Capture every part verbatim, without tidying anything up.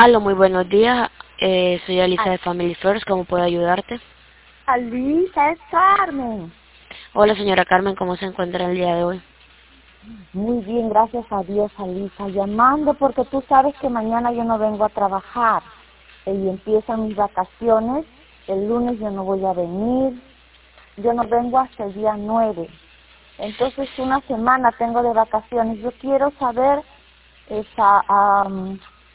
Aló, muy buenos días. Eh, soy Alisa Ah, de Family First. ¿Cómo puedo ayudarte? Alisa, es Carmen. Hola, señora Carmen. ¿Cómo se encuentra el día de hoy? Muy bien, gracias a Dios, Alisa. Llamando porque tú sabes que mañana yo no vengo a trabajar y empiezan mis vacaciones. El lunes yo no voy a venir. Yo no vengo hasta el día nueve. Entonces una semana tengo de vacaciones. Yo quiero saber esa, am,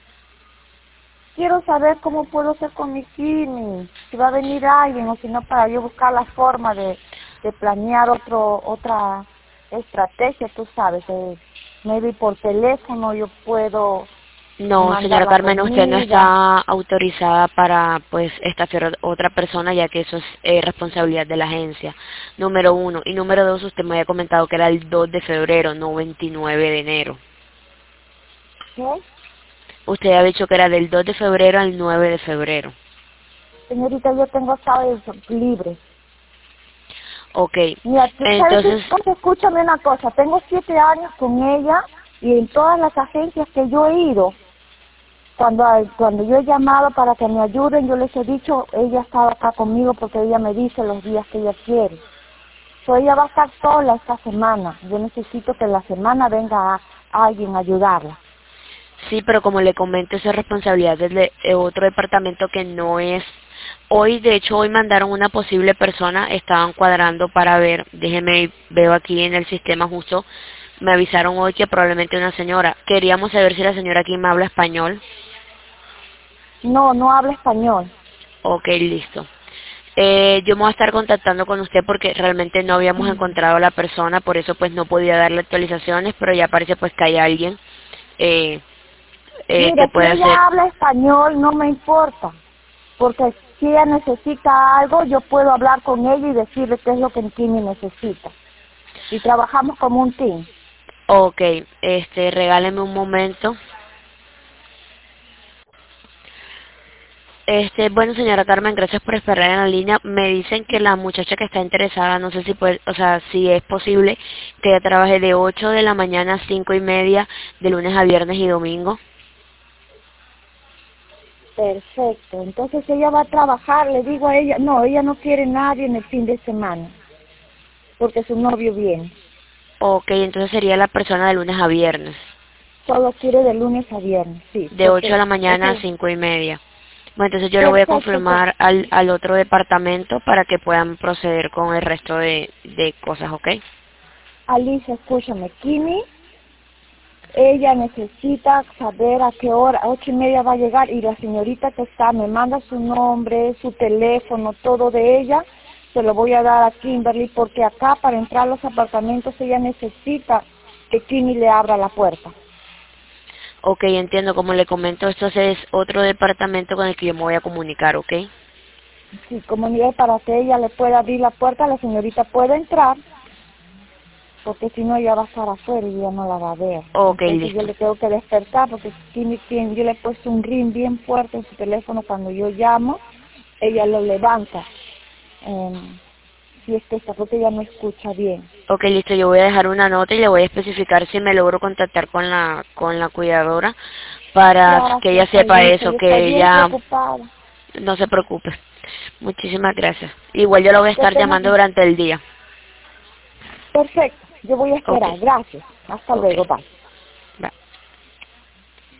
quiero saber cómo puedo hacer con mi Kimi, si va a venir alguien o si no, para yo buscar la forma de, de planear otro otra estrategia, tú sabes, de, maybe por teléfono yo puedo No, mandar señora la Carmen, usted no comida. está autorizada para, pues, estafiar a otra persona, ya que eso es eh, responsabilidad de la agencia. Número uno. Y número dos, usted me había comentado que era el dos de febrero, no veintinueve de enero. ¿Qué? Usted había dicho que era del dos de febrero al nueve de febrero. Señorita, yo tengo sábados libres. Ok. Mira, tú sabes que, Entonces, pues, escúchame una cosa, tengo siete años con ella y en todas las agencias que yo he ido, Cuando, cuando yo he llamado para que me ayuden, yo les he dicho, ella estaba acá conmigo porque ella me dice los días que ella quiere. So, ella va a estar sola esta semana. Yo necesito que la semana venga a, alguien a ayudarla. sí, pero como le comento, eso es responsabilidad del de de otro departamento que no es. Hoy, de hecho, hoy mandaron una posible persona, estaban cuadrando para ver, déjeme, veo aquí en el sistema justo, me avisaron hoy que probablemente una señora. Queríamos saber si la señora aquí me habla español. No, no habla español. Ok, listo. Eh, yo me voy a estar contactando con usted porque realmente no habíamos encontrado a la persona, por eso pues no podía darle actualizaciones, pero ya parece pues que hay alguien eh, eh, que Mira, si puede hacer. ella habla español, no me importa. Porque si ella necesita algo, yo puedo hablar con ella y decirle qué es lo que Kimi necesita. Y trabajamos como un team. Ok, este, regáleme un momento. Este, bueno, señora Carmen, gracias por esperar en la línea. Me dicen que la muchacha que está interesada, no sé si puede, o sea, si es posible que ella trabaje de ocho de la mañana a cinco y media, de lunes a viernes y domingo. Perfecto. Entonces ella va a trabajar, le digo a ella, no, ella no quiere nadie en el fin de semana, porque su novio viene. Ok, entonces sería la persona de lunes a viernes, Solo quiere de lunes a viernes, sí, de ocho de porque la mañana a eso, cinco y media. Bueno, entonces yo le voy a perfecto. Pues, confirmar al, al otro departamento para que puedan proceder con el resto de, de cosas, ¿ok? Alicia, escúchame, Kimi, ella necesita saber a qué hora, a ocho y media va a llegar, y la señorita que está, me manda su nombre, su teléfono, todo de ella, se lo voy a dar a Kimberly, porque acá para entrar a los apartamentos ella necesita que Kimi le abra la puerta. Ok, entiendo, como le comento, esto es otro departamento con el que yo me voy a comunicar, ¿ok? Sí, comunidad para que ella le pueda abrir la puerta, la señorita puede entrar, porque si no ella va a estar afuera y ella no la va a ver. Ok, Entonces yo listo. le tengo que despertar, porque tiene quien, yo le he puesto un ring bien fuerte en su teléfono cuando yo llamo, ella lo levanta. Eh, si es que está, porque ella no escucha bien. Ok, listo, yo voy a dejar una nota y le voy a especificar si me logro contactar con la con la cuidadora para que ella Gracias, sepa Alicia, eso, yo estoy que bien ella preocupada. no se preocupe. Muchísimas gracias. Igual yo lo voy a Que estar tengas... llamando durante el día. Perfecto, yo voy a Ok, esperar, gracias. Hasta ok. luego, bye.